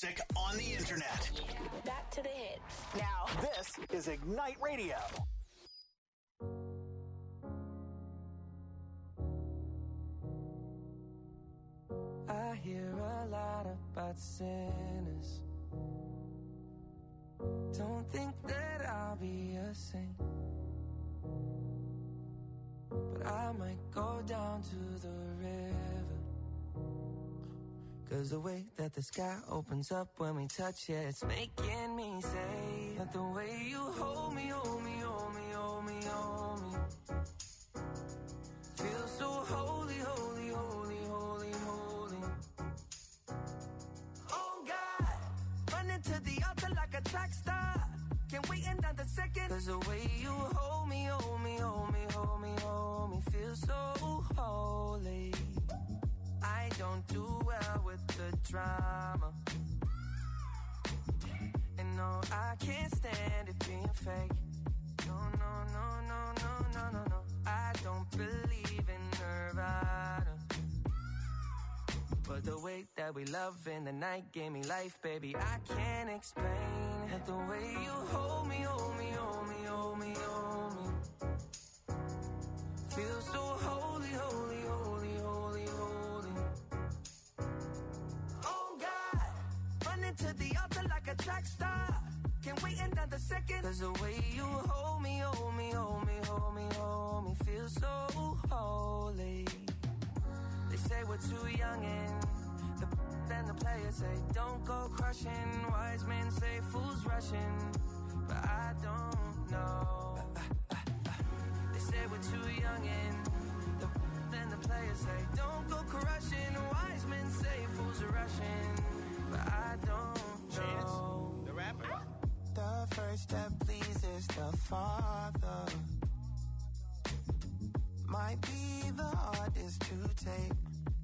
music on the internet. Back to the hits. Now, this is Ignite Radio. I hear a lot about sinners. Don't think that I'll be a saint, but I might go down to the river. 'Cause the way that the sky opens up when we touch it, it's making me say that the way you hold me, hold me, hold me, hold me, hold me, feels so holy, holy, holy, holy, holy. Oh God, running to the altar like a track star. Can't wait another second. 'Cause the way you hold me, hold me, hold me, hold me, hold me, feels so holy. I don't do well with the drama, and no, I can't stand it being fake. No, no, no, no, no, no, no, no. I don't believe in Nirvana, but the way that we love in the night gave me life, baby. I can't explain it. The way you hold me, hold me, hold me, hold me, hold me, feel so holy, holy, holy, holy, holy. Oh God, running to the altar like a track star. Can't wait another second. 'Cause the way you hold me, hold me, hold me, hold me, hold me, feel so holy. They say we're too young and then the players say don't go crushing. Wise men say fools rushing, but I don't know. They say we're too young and then the players say don't go crushing. Wise men say fools are rushing, but I don't know. Chance, the rapper. The first step pleases the Father, might be the hardest to take.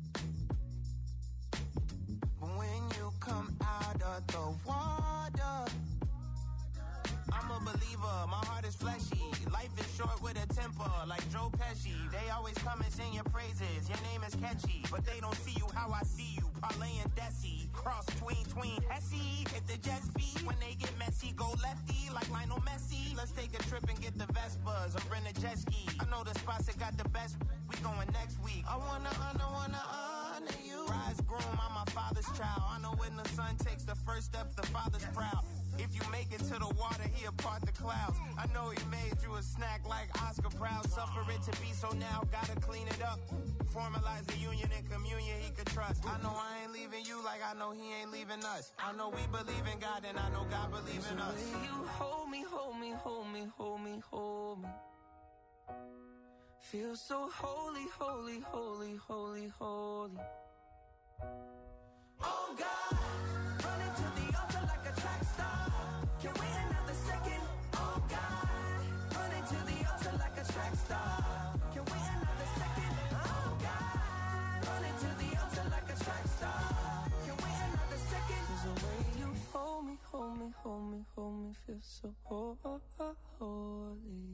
When you come out of the water, I'm a believer, my heart is fleshy. Life is short with a temper, like Joe Pesci. They always come and sing your praises, your name is catchy, but they don't see you how I see you. Parlay and Desi, cross tween Hesse. Hit the jet speed, when they get messy, go lefty like Lionel Messi. Let's take a trip and get the Vespas or rent a jet ski. I know the spots that got the best, we going next week. I wanna honor you. Rise groom, I'm my father's child. I know when the son takes the first step, the father's proud. If you make it to the water, he'll part the clouds. I know he made you a snack like Oscar Proud. Suffer it to be so now, gotta clean it up. Formalize the union and communion he could trust. I know I ain't leaving you like I know he ain't leaving us. I know we believe in God and I know God believes in us. You hold me, hold me, hold me, hold me, hold me, feel so holy, holy, holy, holy, holy. Oh God, running to the altar like a track star. Can't wait another second. Oh God, running to the altar like a track star. Can't wait another second. Oh God, running to the altar like a track star. Can't wait another second. 'Cause the way you hold me, hold me, hold me, hold me, feel so holy.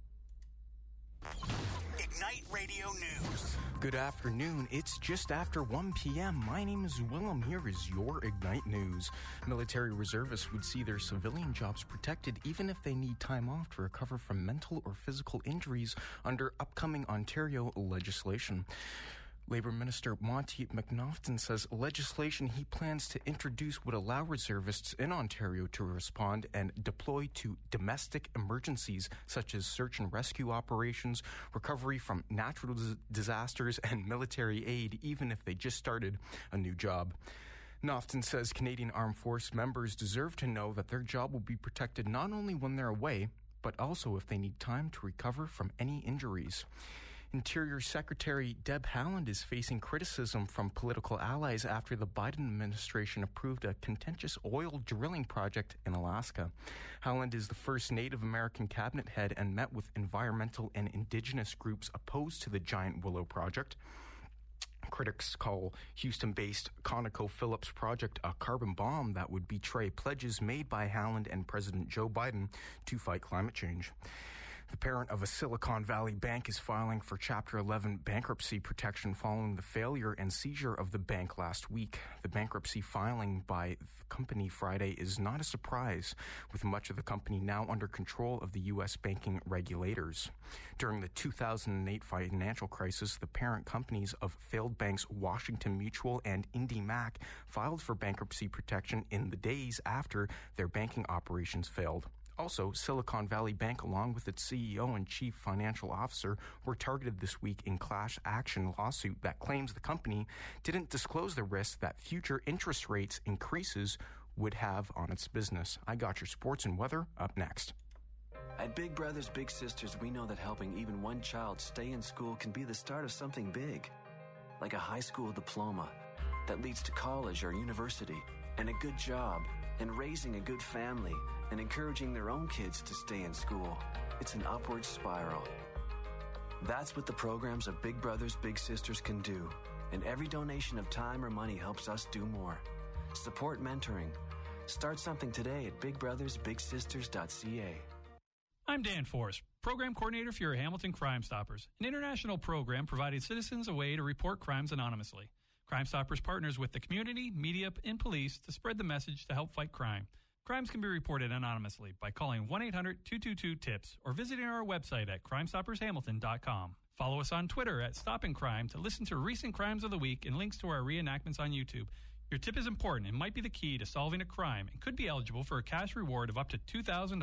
Ignite Radio News. Good afternoon. It's just after 1 p.m. My name is Willem. Here is your Ignite News. Military reservists would see their civilian jobs protected even if they need time off to recover from mental or physical injuries under upcoming Ontario legislation. Labour Minister Monty McNaughton says legislation he plans to introduce would allow reservists in Ontario to respond and deploy to domestic emergencies such as search and rescue operations, recovery from natural disasters, and military aid, even if they just started a new job. Naughton says Canadian Armed Force members deserve to know that their job will be protected not only when they're away, but also if they need time to recover from any injuries. Interior Secretary Deb Haaland is facing criticism from political allies after the Biden administration approved a contentious oil drilling project in Alaska. Haaland is the first Native American cabinet head and met with environmental and indigenous groups opposed to the giant Willow project. Critics call Houston-based ConocoPhillips project a carbon bomb that would betray pledges made by Haaland and President Joe Biden to fight climate change. The parent of a Silicon Valley bank is filing for Chapter 11 bankruptcy protection following the failure and seizure of the bank last week. The bankruptcy filing by the company Friday is not a surprise, with much of the company now under control of the U.S. banking regulators. During the 2008 financial crisis, the parent companies of failed banks Washington Mutual and IndyMac filed for bankruptcy protection in the days after their banking operations failed. Also, Silicon Valley Bank, along with its CEO and chief financial officer, were targeted this week in class action lawsuit that claims the company didn't disclose the risk that future interest rates increases would have on its business. I got your sports and weather up next. At Big Brothers Big Sisters, we know that helping even one child stay in school can be the start of something big, like a high school diploma that leads to college or university, and a good job, and raising a good family, and encouraging their own kids to stay in school. It's an upward spiral. That's what the programs of Big Brothers Big Sisters can do, and every donation of time or money helps us do more. Support mentoring. Start something today at bigbrothersbigsisters.ca. I'm Dan Forrest, Program Coordinator for your Hamilton Crime Stoppers, an international program providing citizens a way to report crimes anonymously. Crime Stoppers partners with the community, media, and police to spread the message to help fight crime. Crimes can be reported anonymously by calling 1-800-222-TIPS or visiting our website at crimestoppershamilton.com. Follow us on Twitter at Stopping Crime to listen to recent crimes of the week and links to our reenactments on YouTube. Your tip is important and might be the key to solving a crime and could be eligible for a cash reward of up to $2,000.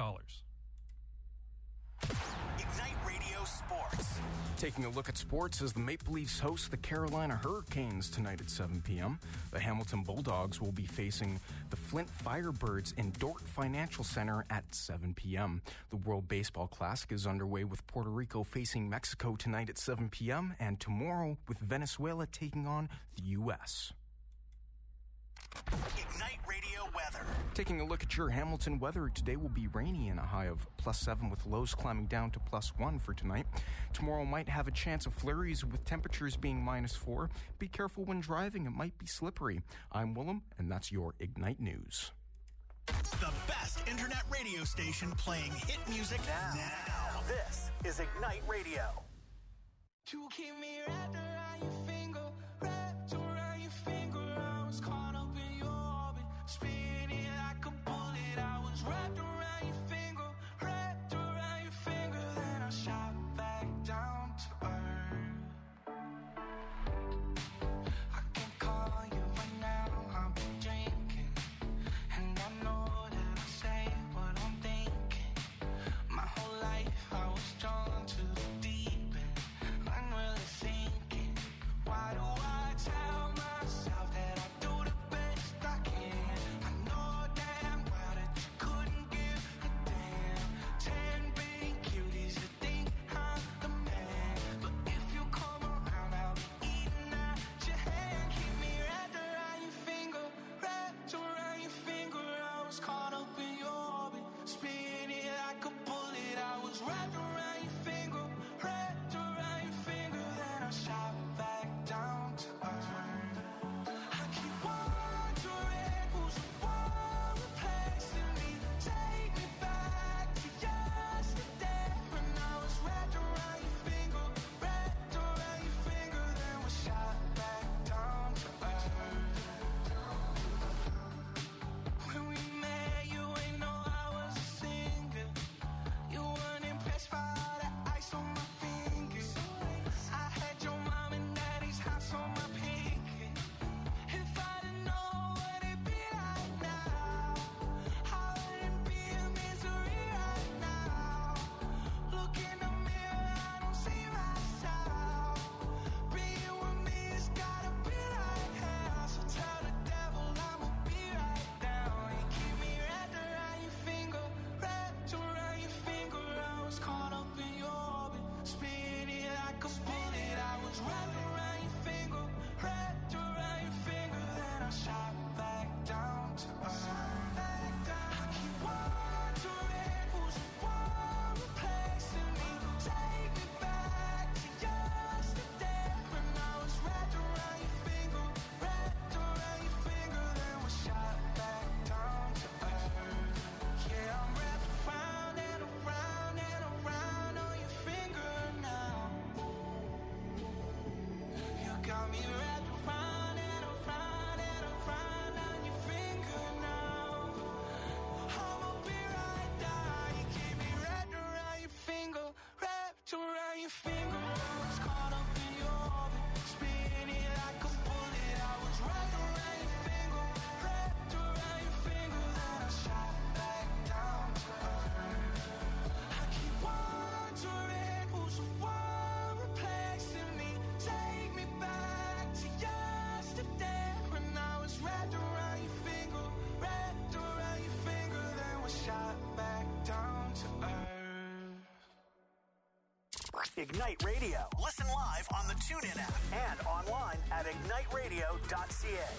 Ignite Radio Sports. Taking a look at sports as the Maple Leafs host the Carolina Hurricanes tonight at 7 p.m. The Hamilton Bulldogs will be facing the Flint Firebirds in Dordt Financial Center at 7 p.m. The World Baseball Classic is underway with Puerto Rico facing Mexico tonight at 7 p.m. and tomorrow with Venezuela taking on the U.S. Ignite Radio weather. Taking a look at your Hamilton weather, today will be rainy and a high of +7 with lows climbing down to +1 for tonight. Tomorrow might have a chance of flurries with temperatures being -4. Be careful when driving, it might be slippery. I'm Willem, and that's your Ignite News. The best internet radio station playing hit music now. This is Ignite Radio. To keep me wrapped around your finger, wrapped around your finger. I was caught up in your orbit, spinning like a bullet. I was wrapped around your finger, wrapped around your finger. Then I shot back down to earth. I can call you right now, I've been drinking, and I know that I say what I'm thinking. My whole life I was drawn to the deep end. I'm really thinking, why do I tell myself that I do the best I can? I know damn well that you couldn't Ignite Radio. Listen live on the TuneIn app and online at igniteradio.ca.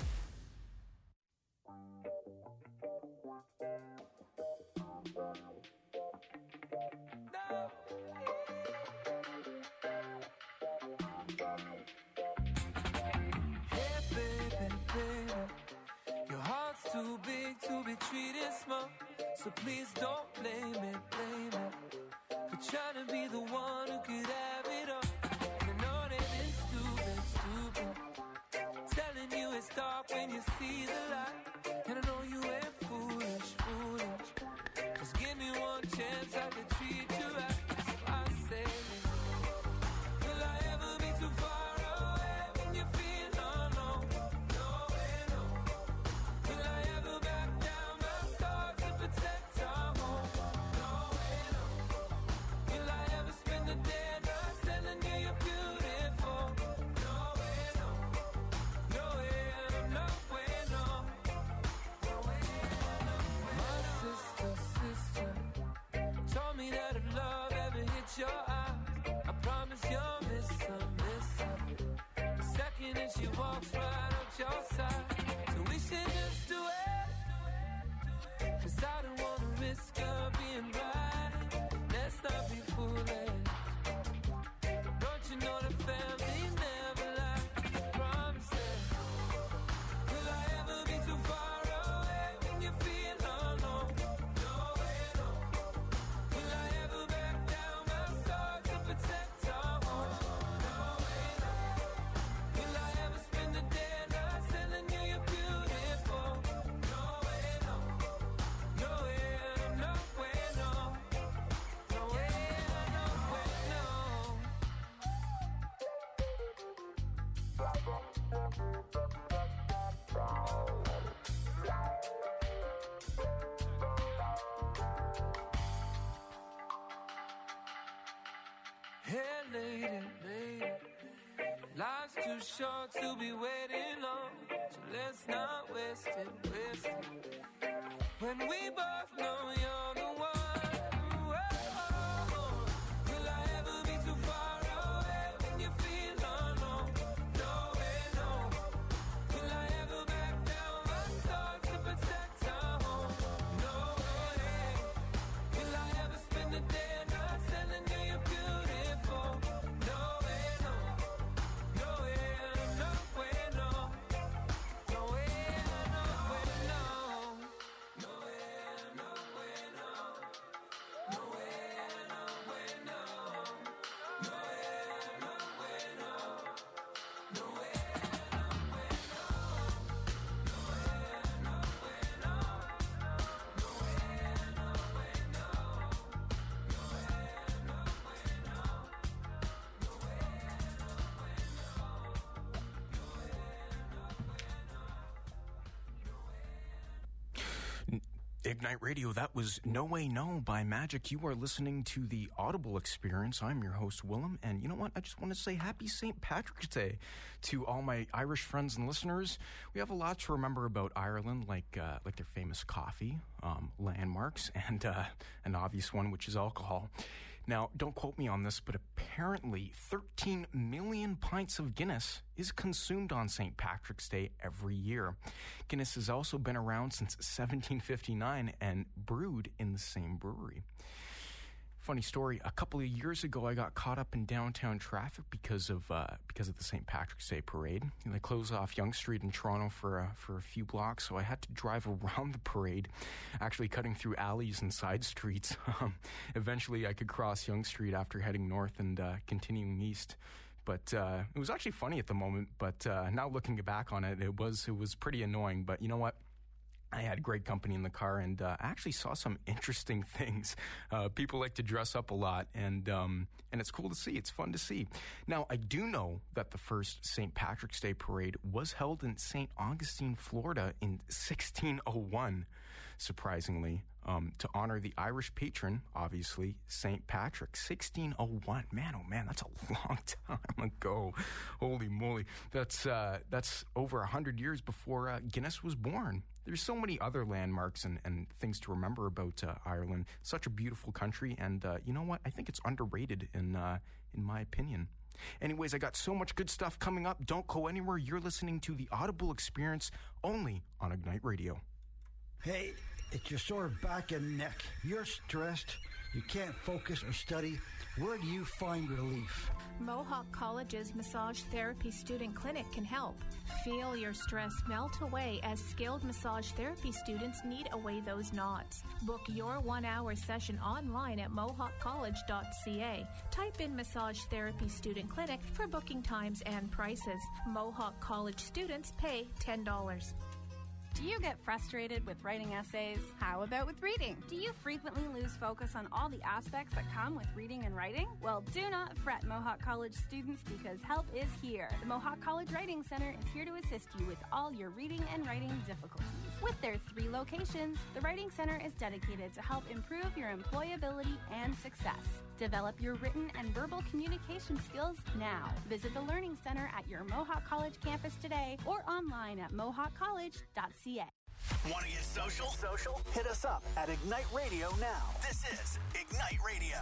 Hey, baby, baby, your heart's too big to be treated small, so please don't blame it for trying to be the one who could have it all. I know that it's stupid, telling you it's dark when you see the light, and I know you ain't foolish. Just give me one chance, I can treat you right. So I say, will I ever be too far away when you feel alone? No way, no. Will I ever back down my stars to protect our home? No way, no. Will I ever spend the day not telling you you're beautiful? No way, no. No way, no way, no. No way, no way. My sister told me that if love ever hits your eyes, I promise you'll miss her. The second that she walks right up your side, so we should just do it. 'Cause I don't wanna risk her being right. Let's not be foolish. Don't you know the family never lie? Promise it. Will I ever be too far away when you feel alone? No way, no. Will I ever back down my stars to protect our home? No way, no. Will I ever spend the day not telling you you're beautiful? No way, no. No way, no way, no. No way, no way, no. Hey, lady, life's too short to be waiting long, so let's not waste it. When we both know you're the one. Whoa. Will I ever be too far away when you feel alone? No way, no. Will I ever back down my stars to protect our home? No way. Will I ever spend the day not telling you you're beautiful? No way, no. No way, no way, no. No way, no way, no. No way, no way, no. No way, no way, no. No way, no way, no. No way, no way, no. No way, no way, no. No way, no way, no. No way, no way, no. No way, Ignite Radio, that was No Way No by Magic. You are listening to the Audible Experience. I'm your host, Willem, and you know what? I just want to say happy St. Patrick's Day to all my Irish friends and listeners. We have a lot to remember about Ireland, like their famous coffee, landmarks, and an obvious one, which is alcohol. Now, don't quote me on this, but apparently 13 million pints of Guinness is consumed on St. Patrick's Day every year. Guinness has also been around since 1759 and brewed in the same brewery. Funny story, a couple of years ago, I got caught up in downtown traffic because of the St. Patrick's Day parade. They closed off Yonge Street in Toronto for a few blocks, so I had to drive around the parade, actually cutting through alleys and side streets. Eventually, I could cross Yonge Street after heading north and continuing east. But it was actually funny at the moment, but now looking back on it, it was pretty annoying. But you know what? I had great company in the car, and I actually saw some interesting things. People like to dress up a lot, and it's cool to see. It's fun to see. Now, I do know that the first St. Patrick's Day parade was held in St. Augustine, Florida in 1601, surprisingly, to honor the Irish patron, obviously, St. Patrick. 1601. Man, oh man, that's a long time ago. Holy moly. That's over 100 years before Guinness was born. there's so many other landmarks and things to remember about Ireland. Such a beautiful country, and you know what? I think it's underrated in my opinion. Anyways, I got so much good stuff coming up. Don't go anywhere. You're listening to the Audible Experience only on Ignite Radio. Hey, it's your sore back and neck. You're stressed. You can't focus or study. Where do you find relief? Mohawk College's Massage Therapy Student Clinic can help. Feel your stress melt away as skilled massage therapy students knead away those knots. Book your 1-hour session online at mohawkcollege.ca. Type in Massage Therapy Student Clinic for booking times and prices. Mohawk College students pay $10. Do you get frustrated with writing essays? How about with reading? Do you frequently lose focus on all the aspects that come with reading and writing? Well, do not fret, Mohawk College students, because help is here. The Mohawk College Writing Center is here to assist you with all your reading and writing difficulties. With their 3 locations, the Writing Center is dedicated to help improve your employability and success. Develop your written and verbal communication skills now. Visit the Learning Center at your Mohawk College campus today or online at mohawkcollege.ca. Want to get social? Hit us up at Ignite Radio now. This is Ignite Radio.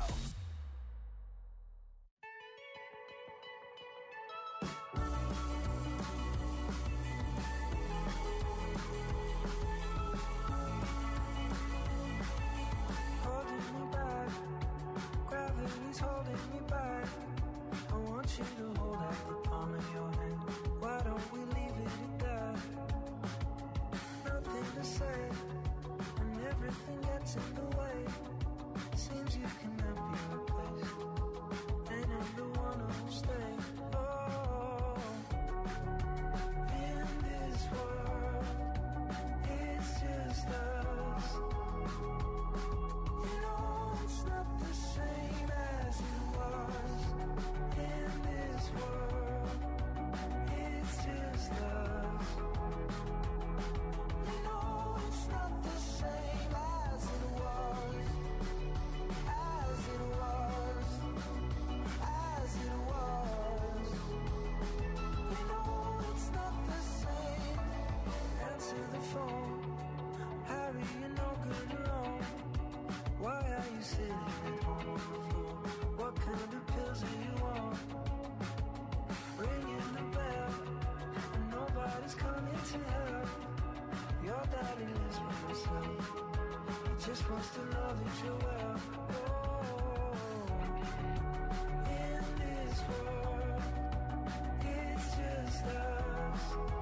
Gravity's holding me back. I want you to hold out the palm of your hand. Why don't we leave it at that? Nothing to say, and everything gets in the way. Seems you cannot be replaced, and I'm the one who'll stay. Oh, in this world, it's just us. You know it's not the same as it was. In this world, it's just us. You know it's not the same as it was. As it was. As it was. You know it's not the same. Answer the phone. Harry, you're no good alone. Why are you sitting at home on the floor? What kind of pills are you on? Ringing the bell, and nobody's coming to help. Your daddy lives with himself. He just wants to know that you're well. Oh, in this world, it's just us.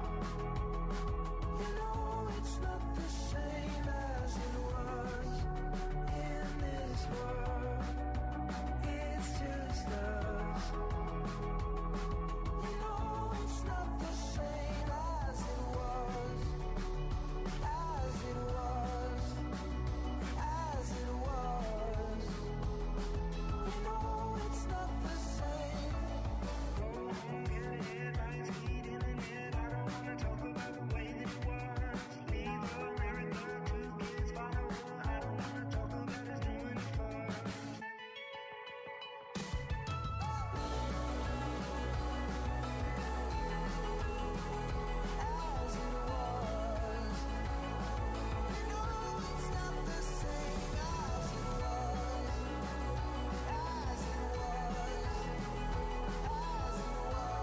You know it's not the same as it was. In this world, it's just us. You know it's not the same as it was. As it was. As it was. You know it's not the same. Get headlines feed in the net. I don't wanna talk about the way that it was. Leave America, 2 kids follow. I don't wanna talk about us doing it first. As it was. You know it's not the same as it was. As it was. As it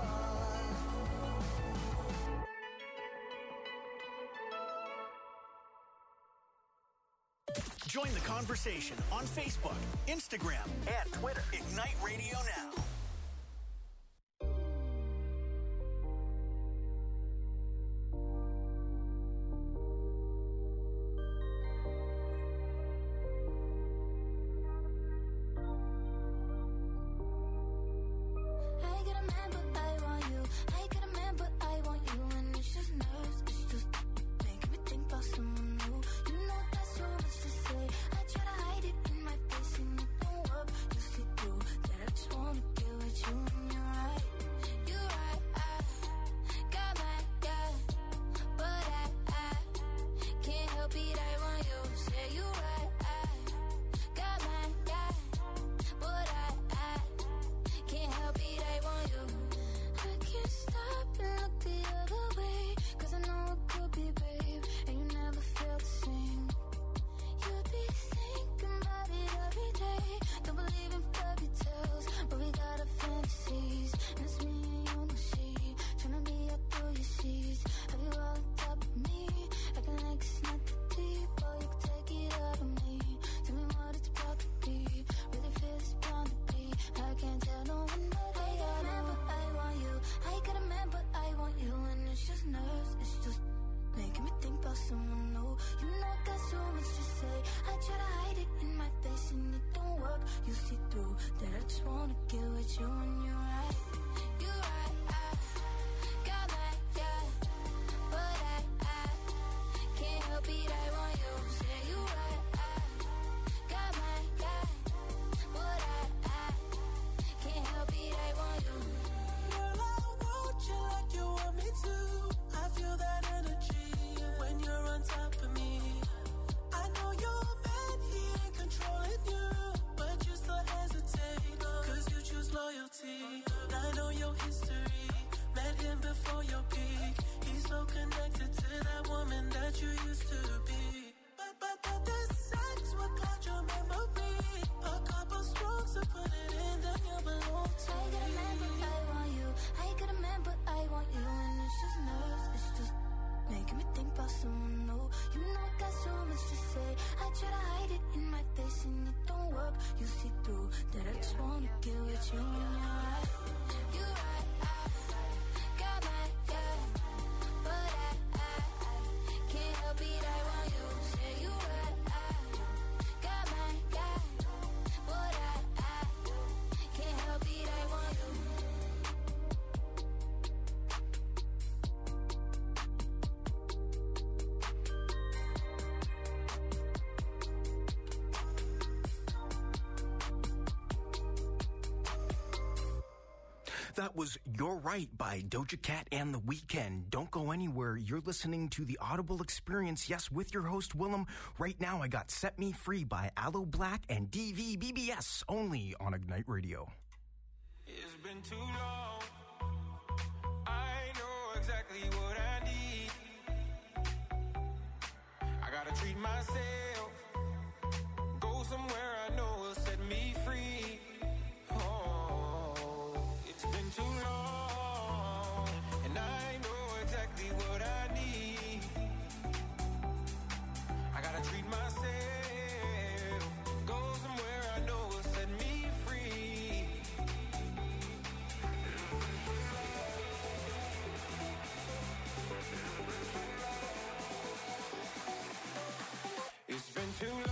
was. Join the conversation on Facebook, Instagram, and Twitter. Ignite Radio now. I got a man, but I want you. I got a man, but I want you. And it's just nerves, it's just making me think about someone new. You know that's so much to say. I try to hide it in my face and it don't work. You see through that I just wanna get try to hide it in my face and it don't work. You see through that I just wanna get with you when you're right. You're right, I got my guy, but I can't help it, I want you. Say you right, I got my guy, but I can't help it, I want you. That was You're Right by Doja Cat and The Weeknd. Don't go anywhere. You're listening to the Audible Experience, yes, with your host, Willem. Right now, I got Set Me Free by Aloe Black and DVBBS, only on Ignite Radio. It's been too long. I know exactly what I need. I gotta treat myself. Go somewhere I know will set me free. It's been too long, and I know exactly what I need. I gotta treat myself, go somewhere I know will set me free. It's been too long.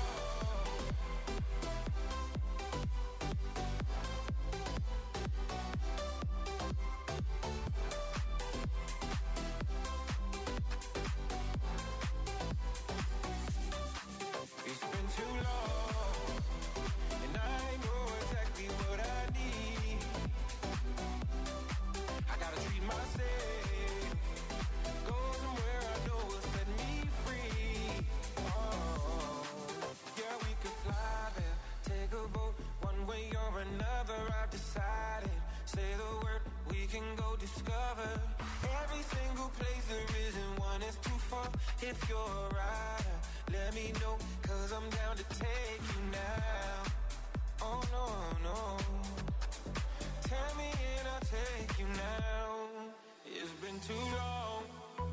If you're a rider, let me know, 'cause I'm down to take you now. Oh no, no. Tell me and I'll take you now. It's been too long.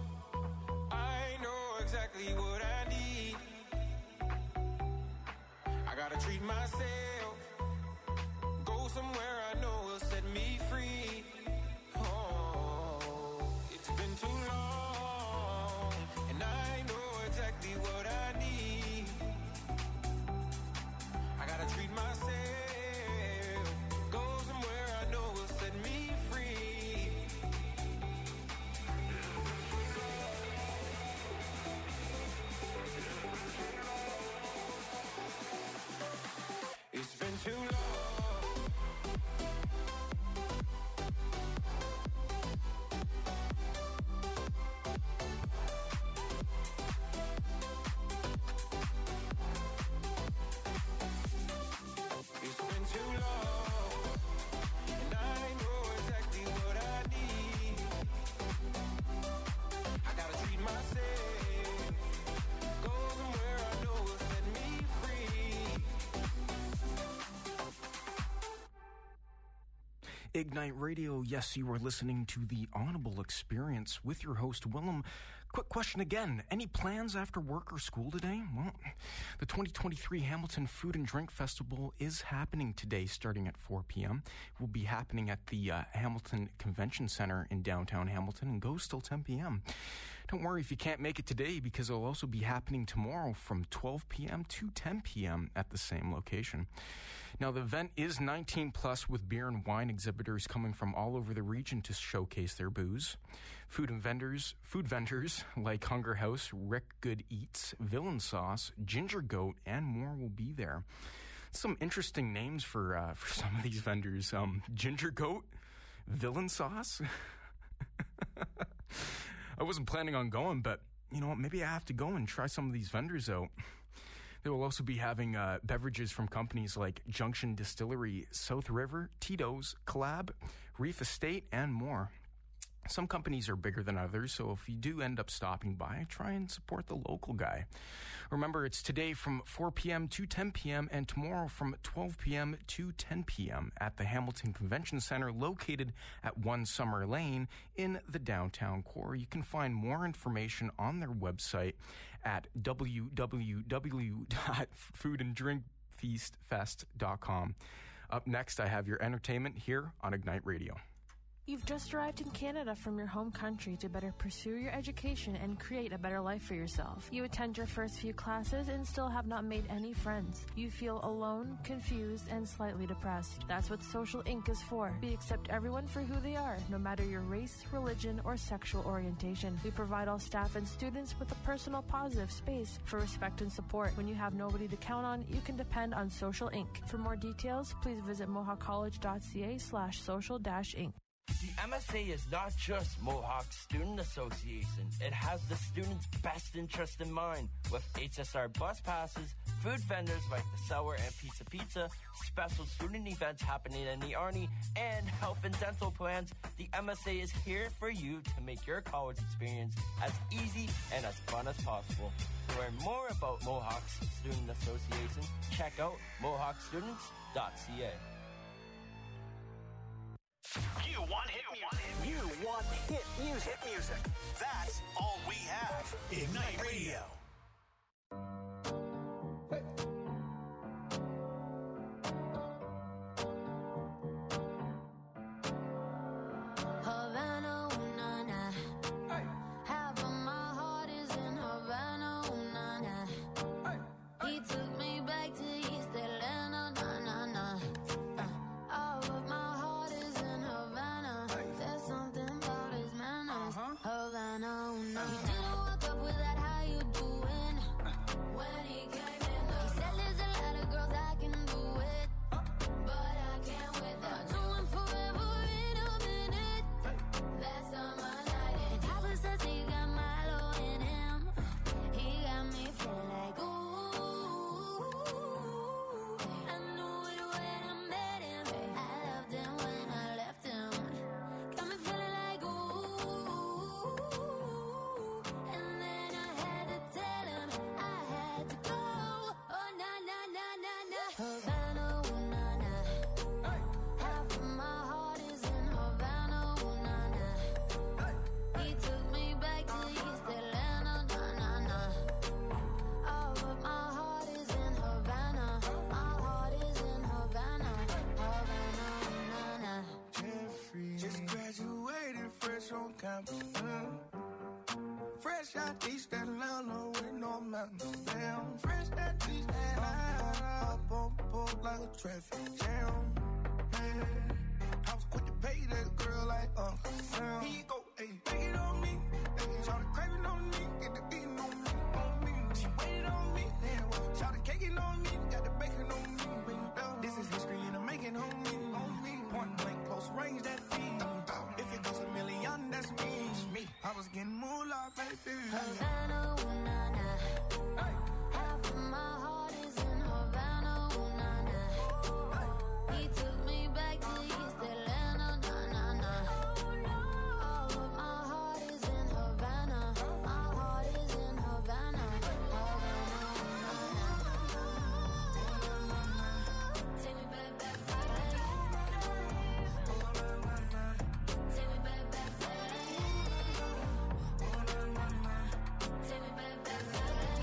I know exactly what I need. I gotta treat myself. Go somewhere I know will set me free. Oh, it's been too long. What I need, I gotta treat myself. Go somewhere I know will set me free. It's been too long. Ignite Radio, yes, you are listening to the Audible Experience with your host, Willem. Quick question again. Any plans after work or school today? Well, the 2023 Hamilton Food and Drink Festival is happening today starting at 4 p.m. It will be happening at the Hamilton Convention Center in downtown Hamilton and goes till 10 p.m. Don't worry if you can't make it today because it'll also be happening tomorrow from 12 p.m. to 10 p.m. at the same location. Now, the event is 19 plus with beer and wine exhibitors coming from all over the region to showcase their booze. Food vendors like Hunger House, Rick Good Eats, Villain Sauce, Ginger Goat, and more will be there. Some interesting names for some of these vendors. Ginger Goat, Villain Sauce. I wasn't planning on going, but you know what? Maybe I have to go and try some of these vendors out. They will also be having beverages from companies like Junction Distillery, South River, Tito's, Collab, Reef Estate, and more. Some companies are bigger than others, so if you do end up stopping by, try and support the local guy. Remember, it's today from 4 p.m. to 10 p.m. and tomorrow from 12 p.m. to 10 p.m. at the Hamilton Convention Center located at 1 Summer Lane in the downtown core. You can find more information on their website at www.foodanddrinkfeastfest.com. Up next, I have your entertainment here on Ignite Radio. You've just arrived in Canada from your home country to better pursue your education and create a better life for yourself. You attend your first few classes and still have not made any friends. You feel alone, confused, and slightly depressed. That's what Social Inc. is for. We accept everyone for who they are, no matter your race, religion, or sexual orientation. We provide all staff and students with a personal, positive space for respect and support. When you have nobody to count on, you can depend on Social Inc. For more details, please visit mohawkcollege.ca/social-inc. The MSA is not just Mohawk Student Association. It has the students' best interest in mind. With HSR bus passes, food vendors like the Sour and Pizza, special student events happening in the Arnie, and health and dental plans, the MSA is here for you to make your college experience as easy and as fun as possible. To learn more about Mohawk's Student Association, check out mohawkstudents.ca. You want hit music. You want hit music. That's all we have. Ignite Radio. Havana, ooh, na, na. Half of my heart is in Havana, ooh, na, na. He took me back to East Atlanta, na, na, na. All of my heart is in Havana. There's something about his manners. Havana, ooh, na, na. He didn't walk up with that, how you doing? When he came in, he said there's a lot of girls I can do it, but I can't with that. Doing forever in a minute. That's on my night. And Tyler says he got Milo in him. He got me feeling like ooh. I knew it when I met him. I loved him when I left him. Got me feeling like ooh. And then I had to tell him I had to go. Oh na na na na na. Havana, ooh, na na. Half of my heart is in Havana, ooh, na na. He took me back to East Atlanta, na na na. All of my heart is in Havana. My heart is in Havana, Havana, na na. Jeffrey, just graduated fresh on campus. Fresh out East Atlanta with no mountains. Damn, fresh out East Atlanta. Up on board like a traffic jam. Man, I was quick to pay that girl like Sam. Here you go, ayy, take it on me. Shout the craving on me, get the beating on me, on me. She waited on me, damn. Shout the caking on me, got the bacon on me. This is history in the making on me, on me. Point blank, close range, that beat. If it goes a million, that's me. I was getting moolah, baby. Havana, ooh, na na. Half of my heart is in Havana, ooh, na na. He took me back to East Atlanta, na na na. All of my heart is in Havana. My heart is in Havana, Havana, na na. Take me back, back, back. Take me back, back, back. Take me back, back, back.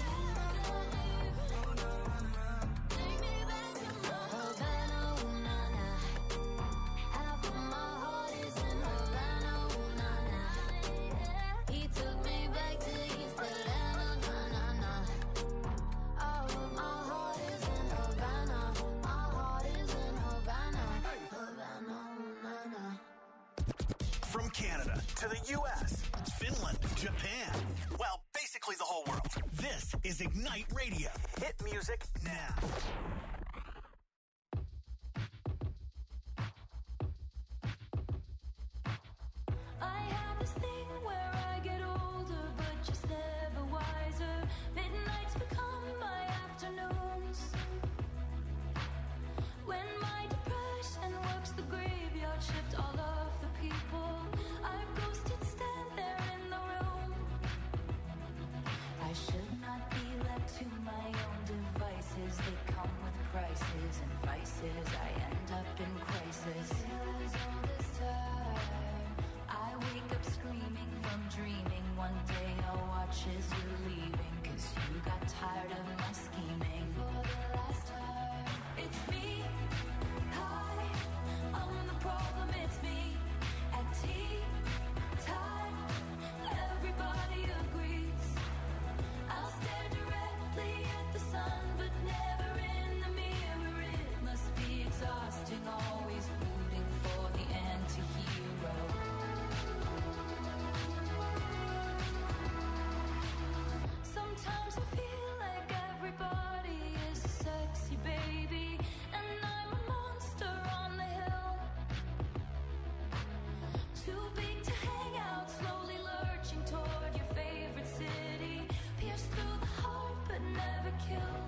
Take me back to Havana, ooh, na na. Half of my heart is in Havana, ooh, na na. He took me back to East Atlanta, na na na. All of my heart is in Havana. My heart is in Havana, Havana, ooh, na na. From Canada to the U.S., Finland, Japan, well, basically the whole world. This is Ignite Radio. Hit music now. I have this thing where I get older, but just never wiser. Midnights become my afternoons. When my depression works the graveyard shift, all of the people I've ghosted ever killed.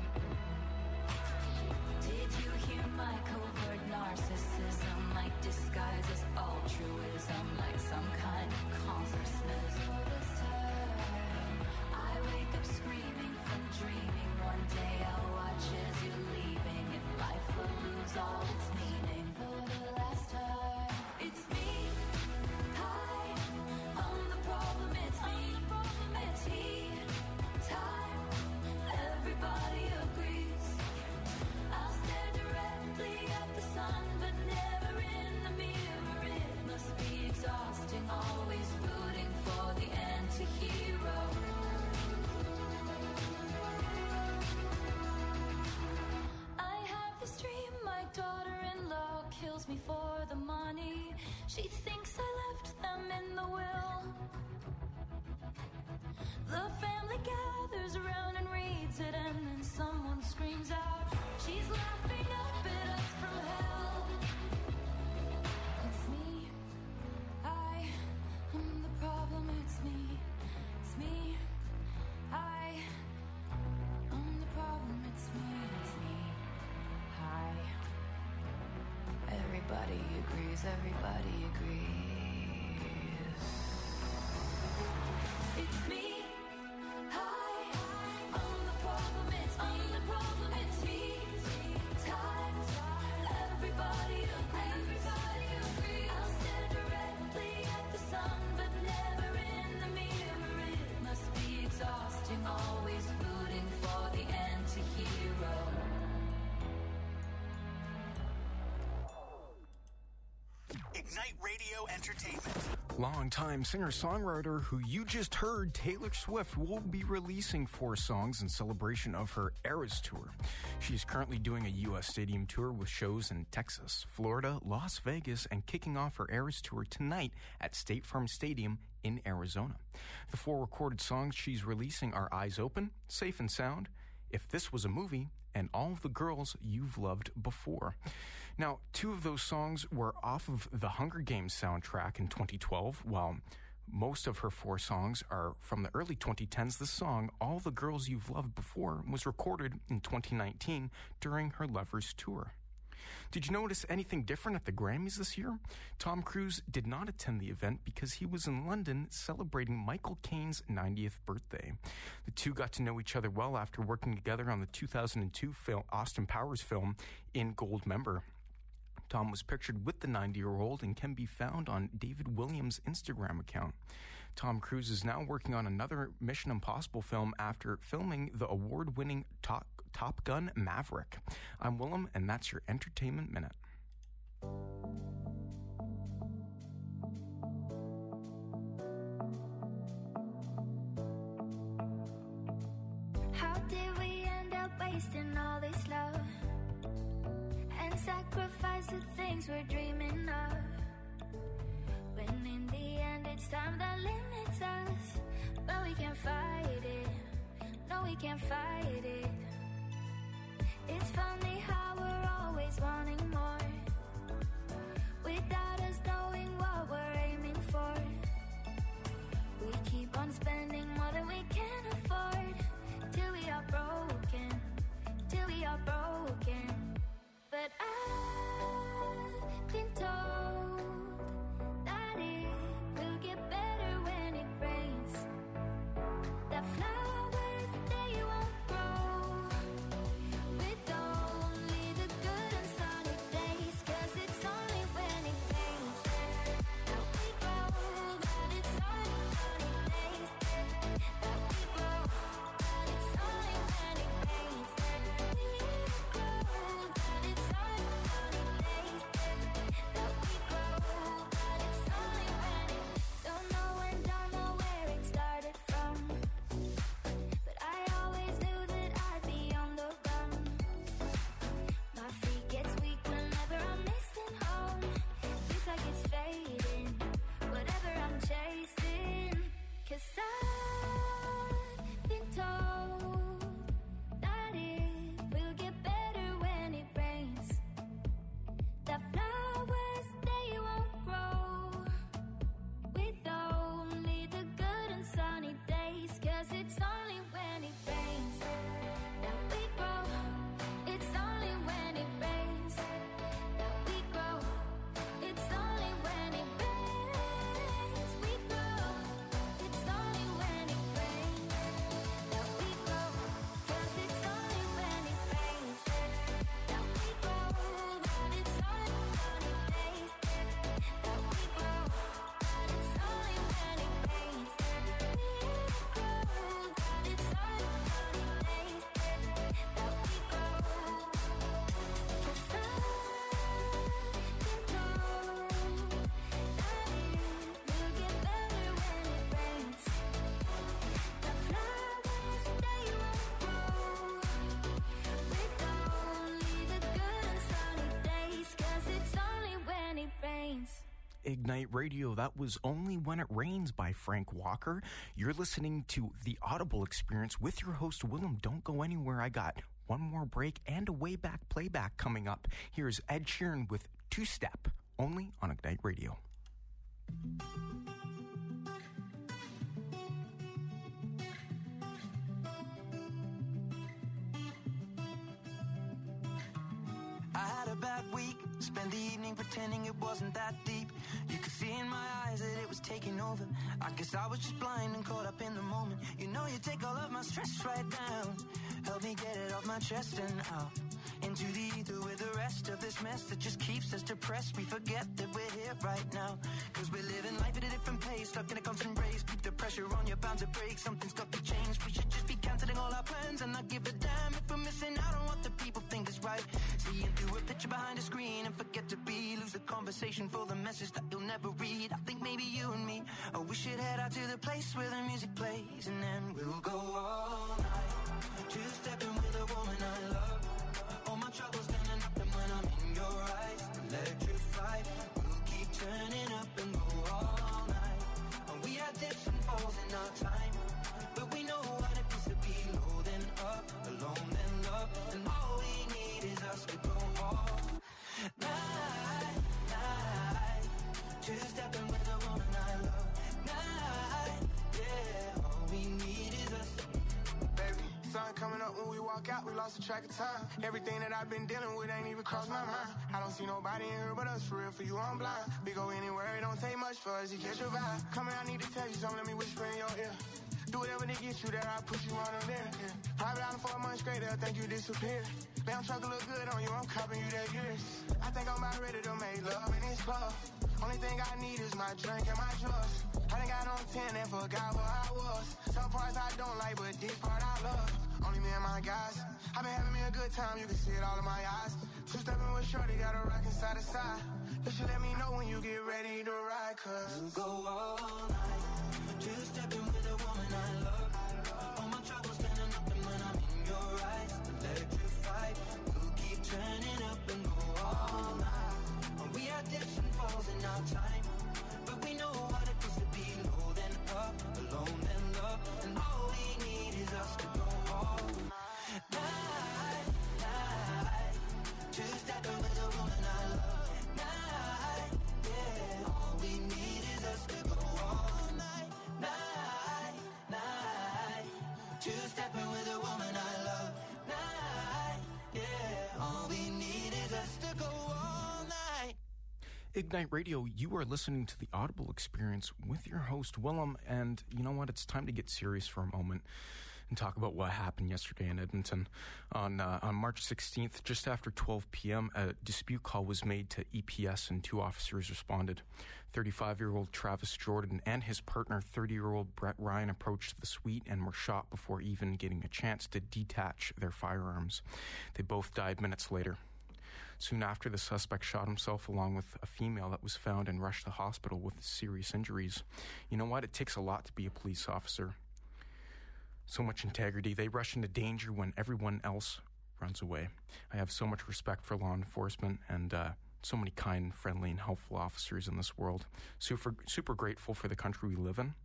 Did you hear my covert narcissism? Like disguise as altruism, like some kind of consciousness. For this time, I wake up screaming from dreaming. One day I'll watch as you're leaving, and life will lose all its meaning. For the last time, it's me. Hi, I'm the problem. It's me. It's he. Time. Everybody agrees. I'll stare directly at the sun, but never in the mirror. It must be exhausting, always rooting for the anti-hero. I have this dream, my daughter-in-law kills me for the money. She thinks I left them in the will. The family gathers around and reads it, and then someone screams out, she's laughing up at us from hell. It's me. I am the problem. It's me. It's me. I am the problem. It's me. It's me. Hi. Everybody agrees. Everybody agrees. It's me. Hi. I'm the problem. It's me. I'm the problem. It's me. Time. Everybody agrees. Everybody agrees. I'll stare directly at the sun, but never in the mirror. It must be exhausting, always rooting for the anti-hero. Ignite Radio Entertainment. Longtime singer-songwriter who you just heard, Taylor Swift, will be releasing 4 songs in celebration of her Eras Tour. She is currently doing a U.S. stadium tour with shows in Texas, Florida, Las Vegas, and kicking off her Eras Tour tonight at State Farm Stadium in Arizona. The 4 recorded songs she's releasing are Eyes Open, Safe and Sound, If This Was a Movie, and All of the Girls You've Loved Before. Now, 2 of those songs were off of the Hunger Games soundtrack in 2012, while most of her 4 songs are from the early 2010s. This song, All the Girls You've Loved Before, was recorded in 2019 during her Lovers Tour. Did you notice anything different at the Grammys this year? Tom Cruise did not attend the event because he was in London celebrating Michael Caine's 90th birthday. The two got to know each other well after working together on the 2002 film, Austin Powers film, In Goldmember. Tom was pictured with the 90-year-old and can be found on David Williams' Instagram account. Tom Cruise is now working on another Mission Impossible film after filming the award-winning Top Gun Maverick. I'm Willem, and that's your Entertainment Minute. How did we end up wasting all this love and sacrifice the things we're dreaming of, when in the end it's time that limits us, but we can't fight it. No, we can't fight it. It's funny how we're always wanting more without us knowing what we're aiming for. We keep on spending more than we can afford till we are broken, till we are broken. But I've been told that it will get better when it rains, that flowers, they won't grow with only the good and sunny days, 'cause it's only when it rains that we grow, that it's only sunny days that we grow, that it's only when it rains that we grow, that it's only sunny days that we grow, that it's only when it don't know when, don't know where it started from, but I always knew that I'd be on the run. My feet gets weak whenever I'm missing home. Feels like it's fading, whatever I'm chasing. 'Cause I've been told that it will get better when it rains, that flowers, they won't grow with only the good and sunny days, 'cause it's only when it rains Ignite Radio. That was Only When It Rains by Frank Walker. You're listening to The Audible Experience with your host, Willem. Don't go anywhere. I got one more break and a way back playback coming up. Here's Ed Sheeran with Two Step, only on Ignite Radio. I had a bad week, spent the evening pretending it wasn't that deep. You could see in my eyes that it was taking over. I guess I was just blind and caught up in the moment. You know you take all of my stress right down, help me get it off my chest and out into the ether with the rest of this mess that just keeps us depressed. We forget that we're here right now, cause we're living life at a different pace, stuck in a constant race. Keep the pressure on, you're bound to break. Something's got to change. We should just be cancelling all our plans and not give a damn if we're missing out on what the people think is right. Seeing through a picture behind a screen and forget to be, lose the conversation for the message that you'll never read. I think maybe you and me, oh, we should head out to the place where the music plays, and then we'll go all night, two-stepping with a woman I love. All my troubles gonna nothing when I'm in your eyes. Electrified, we'll keep turning up and go all night. And we had dips and falls in our time, but we know what it feels to be low then up, alone then love. And all we need is us to go all night, night. Two-stepping with a woman I love. Night, yeah, all we need is us. Baby, sun coming up when we walk out, we lost the track of time. Everything that I've been dealing with ain't even crossed my mind. I don't see nobody in here but us, for real, for you I'm blind. We go anywhere, it don't take much for us to catch your vibe. Come here, I need to tell you something, let me whisper in your ear. Do whatever to get you there, I'll put you on them there. Yeah. Private island for a month straight, they'll think you disappeared. Damn truck look good on you, I'm copping you that years. I think I'm about ready to make love in this club. Only thing I need is my drink and my drugs. I done got on 10 and forgot where I was. Some parts I don't like, but this part I love. Only me and my guys. I've been having me a good time, you can see it all in my eyes. Two-stepping with shorty, got a rockin' side to side. You should let me know when you get ready to ride, cause we'll go all night, two-stepping with a woman I love. All my troubles gonna nothing when I'm in your eyes. Electrified, we'll keep turning up and go all night. We had dips and falls in our time, but we know what it feels to be low then up, alone then love. And all we need is us to go all night, night. Two-stepping with a woman I love. Night, yeah, all we need is us to go all night, night, night. Two-stepping with a woman I love. Night, yeah, all we need is us to go all night. Ignite Radio, you are listening to the Audible Experience with your host, Willem, and you know what? It's time to get serious for a moment and talk about what happened yesterday in Edmonton. On March 16th, just after 12 p.m., a dispute call was made to EPS and two officers responded. 35-year-old Travis Jordan and his partner, 30-year-old Brett Ryan, approached the suite and were shot before even getting a chance to detach their firearms. They both died minutes later. Soon after, the suspect shot himself along with a female that was found and rushed to hospital with serious injuries. You know what? It takes a lot to be a police officer. So much integrity. They rush into danger when everyone else runs away. I have so much respect for law enforcement and so many kind, friendly, and helpful officers in this world. Super grateful for the country we live in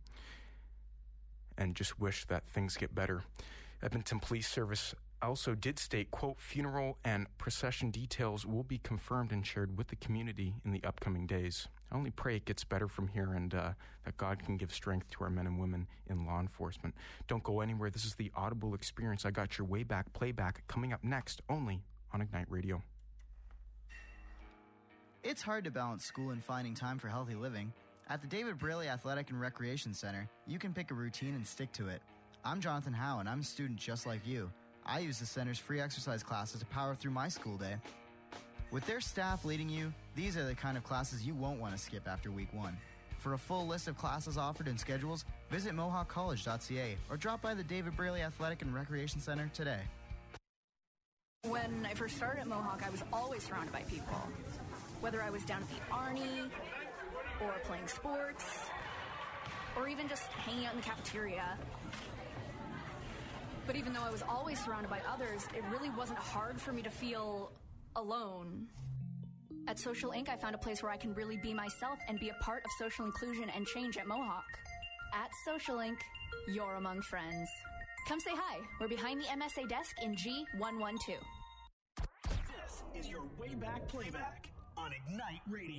and just wish that things get better. Edmonton Police Service also did state, quote, funeral and procession details will be confirmed and shared with the community in the upcoming days. I only pray it gets better from here and that God can give strength to our men and women in law enforcement. Don't go anywhere. This is the Audible Experience. I got your way back playback coming up next, only on Ignite Radio. It's hard to balance school and finding time for healthy living. At the David Braley Athletic and Recreation Center, you can pick a routine and stick to it. I'm Jonathan Howe, and I'm a student just like you. I use the center's free exercise classes to power through my school day. With their staff leading you, these are the kind of classes you won't want to skip after week one. For a full list of classes offered and schedules, visit mohawkcollege.ca or drop by the David Braley Athletic and Recreation Center today. When I first started at Mohawk, I was always surrounded by people. Whether I was down at the Arnie, or playing sports, or even just hanging out in the cafeteria. But even though I was always surrounded by others, it really wasn't hard for me to feel alone. At Social Inc., I found a place where I can really be myself and be a part of social inclusion and change at Mohawk. At Social Inc., you're among friends. Come say hi. We're behind the MSA desk in G112. This is your Way Back Playback on Ignite Radio.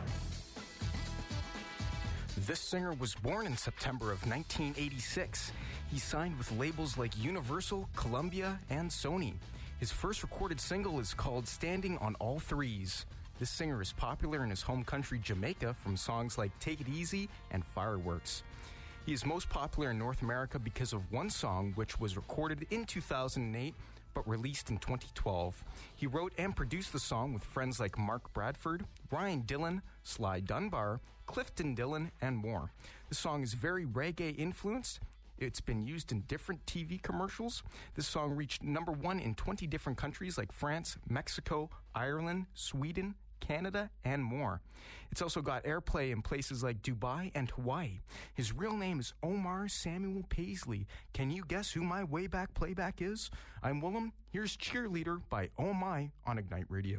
This singer was born in September of 1986. He signed with labels like Universal, Columbia, and Sony. His first recorded single is called Standing on All Threes. This singer is popular in his home country, Jamaica, from songs like Take It Easy and Fireworks. He is most popular in North America because of one song which was recorded in 2008 but released in 2012. He wrote and produced the song with friends like Mark Bradford, Ryan Dillon, Sly Dunbar, Clifton Dillon, and more. The song is very reggae influenced. It's been used in different TV commercials. This song reached number 1 in 20 different countries like France, Mexico, Ireland, Sweden, Canada, and more. It's also got airplay in places like Dubai and Hawaii. His real name is Omar Samuel Paisley. Can you guess who my Way Back Playback is? I'm Willem. Here's Cheerleader by Oh My on Ignite Radio.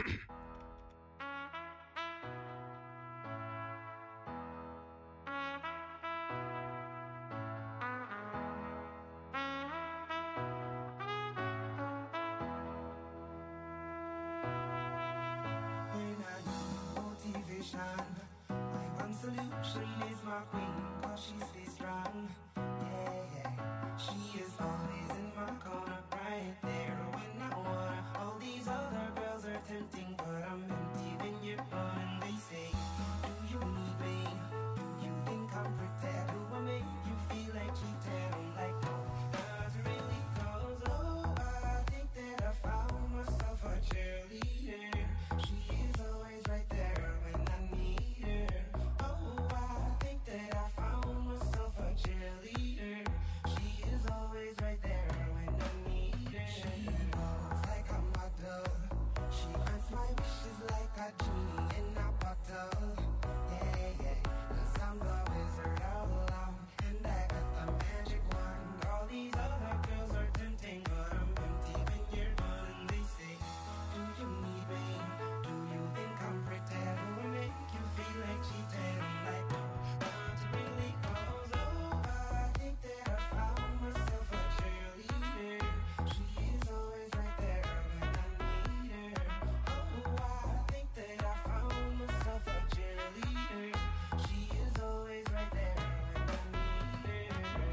My one solution is my queen, cause she stays strong. Yeah. She is always in my corner, right there when I wanna. All these other girls are tempting, but I'm empty when you're gone. And they say, do you need me? Do you think I'm pretend? Do I make you feel like cheating? I'm like, no, not really, cause I think that I found myself a cheerleader. She is always right there when I need her. Oh, I think that I found myself a cheerleader. She is always right there when I need her. She walks like a model. She grants my wishes like a genie in a bottle. Yeah. 'Cause I'm the wizard all along, and I got the magic wand. All these other girls are tempting, but I'm empty when you're gone. And they say, do you need me? Do you think I'm pretend? Do I make you feel like cheating? I'm like, no, not really, cause I think that I found myself a cheerleader. She is always right there when I need her. Oh, I think that I found myself a cheerleader. She is always right there when I need her.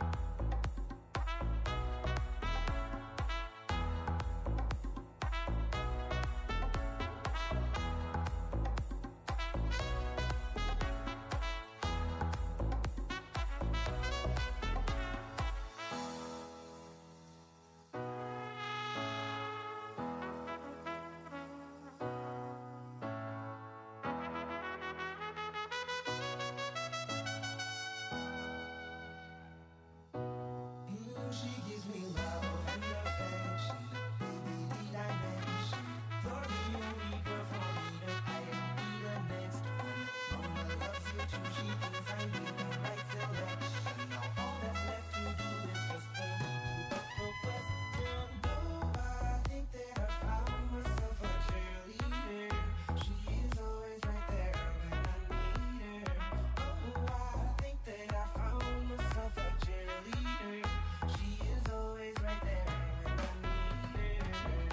She gives me love and affection, baby, need I mention? You're the only girl for me to be the next one. Mama loves you too, she thinks I need the right selection. Now all that's left to do is just pull up the question. Oh, I think that I found myself a cheerleader. She is always right there when I need her. Oh, I think that I found myself a cheerleader. She is always right there when I need her.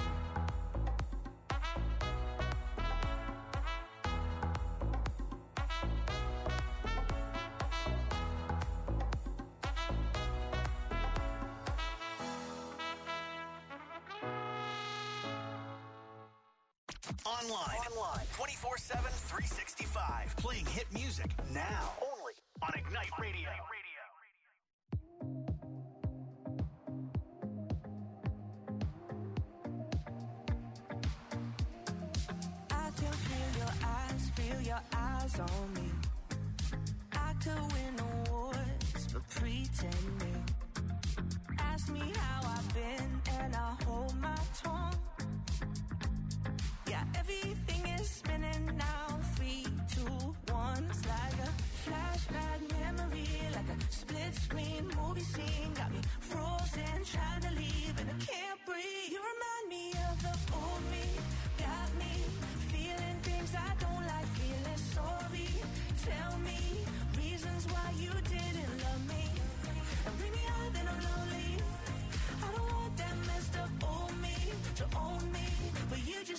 Online. 24/7, 365. Playing hit music now. Only on Ignite Radio. I can feel your eyes on me. I could win awards for pretending. Ask me how I've been and I hold my tongue. Yeah, everything is spinning now. 3, 2, 1. It's like a flashback memory, like a split screen movie scene. Got me frozen, trying to leave and I can't breathe. You remind me of the old me, got me feeling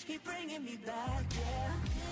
keep bringing me back, yeah.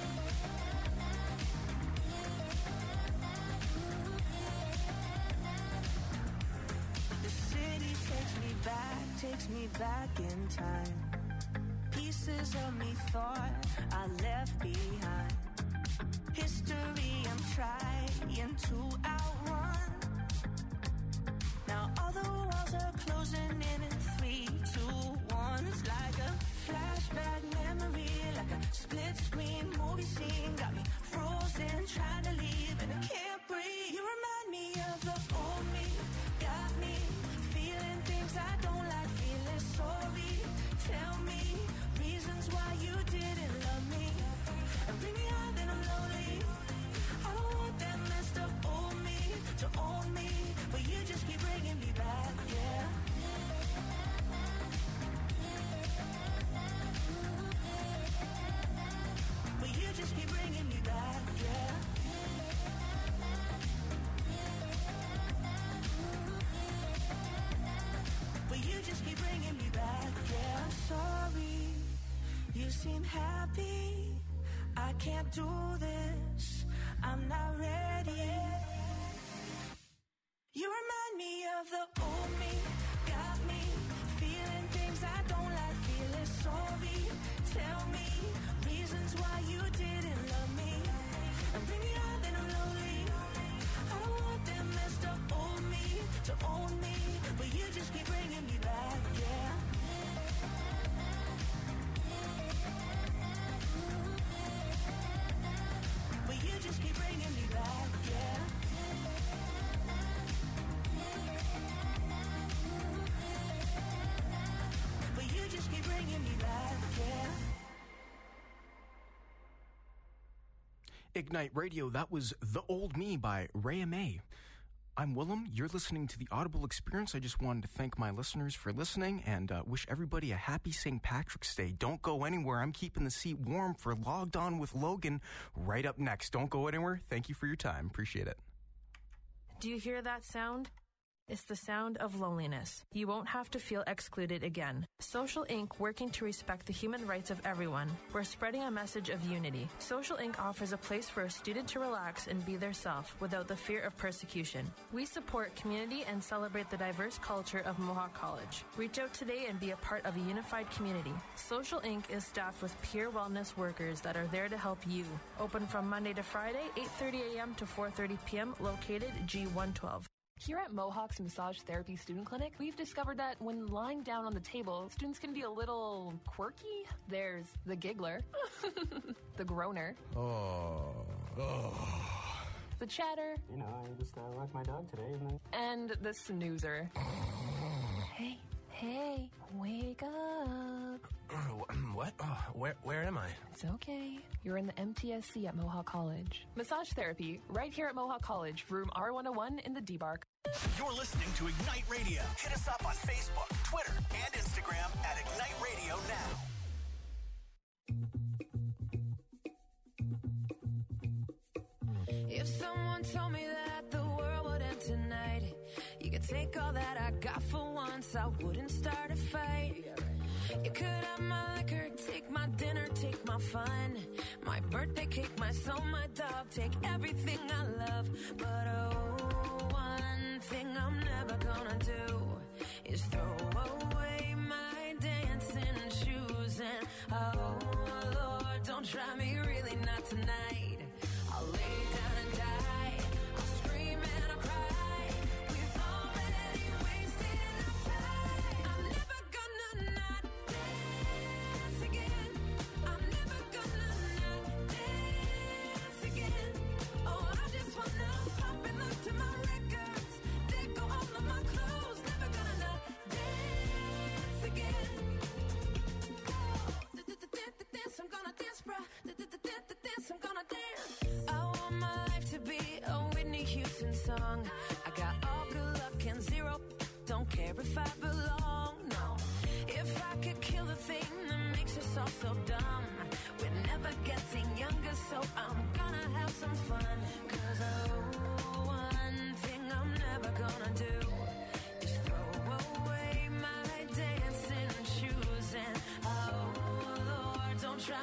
The city takes me back in time. Pieces of me thought I left behind. History I'm trying to outrun. Now all the walls are closing in 3, 2, 1. It's like a flashback memory, like a split screen movie scene. Got me frozen, trying to leave and I can't breathe. You remind me of the old me, got me feeling things I don't like, feeling sorry. Tell me reasons why you didn't love me, and bring me out then I'm lonely. I don't want that messed up old me to own me, but you just keep bringing me back, yeah. But you just keep bringing me back, yeah. But you just keep bringing me back, yeah. I'm sorry, you seem happy. I can't do this, I'm not ready. You remind me of the old me, got me feeling things I don't like, feeling sorry. Tell me reasons why you didn't love me, and bring me out then I'm lonely. I don't want that messed up old me to own me, but you just keep bringing me back, yeah. But you just keep bringing me back, yeah. But you just keep bringing me back, yeah. Ignite Radio, that was The Old Me by Ray May. I'm Willem. You're listening to the Audible Experience. I just wanted to thank my listeners for listening and wish everybody a happy St. Patrick's Day. Don't go anywhere. I'm keeping the seat warm for Logged On with Logan right up next. Don't go anywhere. Thank you for your time. Appreciate it. Do you hear that sound? It's the sound of loneliness. You won't have to feel excluded again. Social Inc. working to respect the human rights of everyone. We're spreading a message of unity. Social Inc. offers a place for a student to relax and be their self without the fear of persecution. We support community and celebrate the diverse culture of Mohawk College. Reach out today and be a part of a unified community. Social Inc. is staffed with peer wellness workers that are there to help you. Open from Monday to Friday, 8:30 a.m. to 4:30 p.m. Located G112. Here at Mohawk's Massage Therapy Student Clinic, we've discovered that when lying down on the table, students can be a little quirky. There's the giggler, the groaner, the chatter, I just walked my dog today, and the snoozer. Hey, wake up. What? Where am I? It's okay. You're in the MTSC at Mohawk College. Massage therapy, right here at Mohawk College, room R101 in the D-Bark. You're listening to Ignite Radio. Hit us up on Facebook, Twitter, and Instagram at Ignite Radio now. If someone told me that the world would end tonight, you could take all that I got for once, I wouldn't start a fight. You could have my liquor, take my dinner, take my fun, my birthday cake, my soul, my dog, take everything I love. But one thing I'm never gonna do is throw away my dancing shoes. And oh Lord, don't try me, really not tonight. I'll lay down and die, I'll scream and I'll cry. We've already wasted our time. I'm never gonna not dance again. I'm never gonna not dance again. Oh, I just wanna pop and look to my records, take go all of my clothes. Never gonna not dance again. Dance, I'm gonna dance, bruh. Dance, I'm gonna dance. I want my life to be a Whitney Houston song. I got all good luck and zero, don't care if I belong, no. If I could kill the thing that makes us all so dumb, we're never getting younger, so I'm gonna have some fun. 'Cause one thing I'm never gonna do is throw away my dancing shoes. And oh Lord, don't try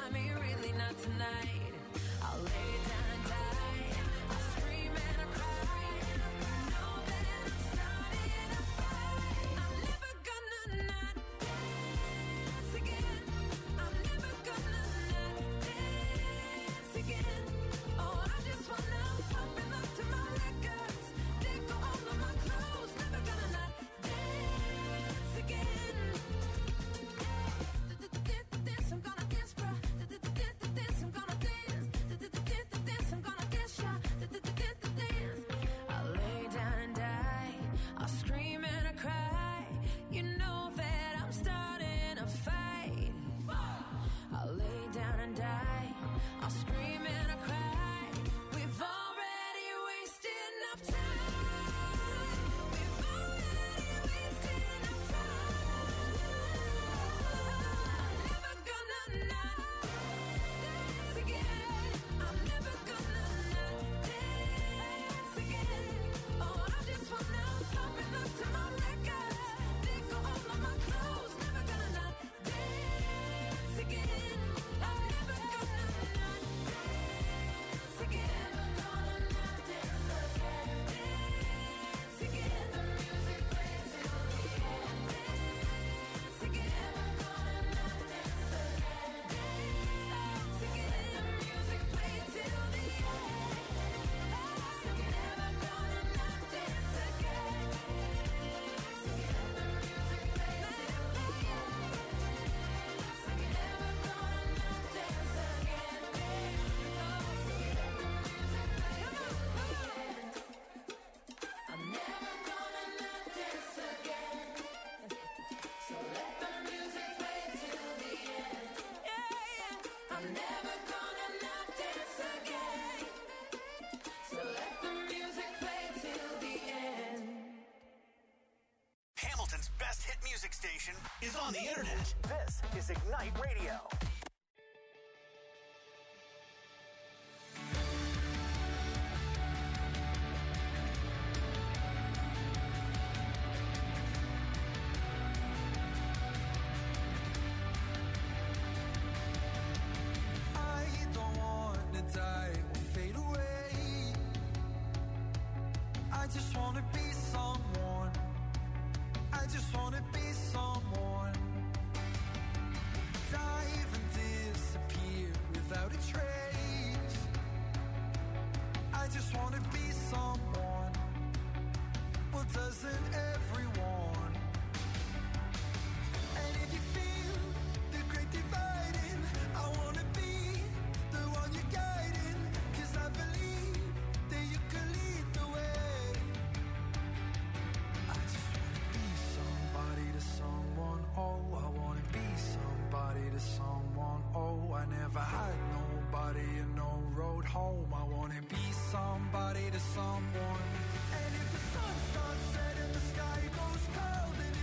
to someone. Oh, I never had nobody and no road home. I wanna be somebody to someone. And if the sun starts setting, the sky goes cold, and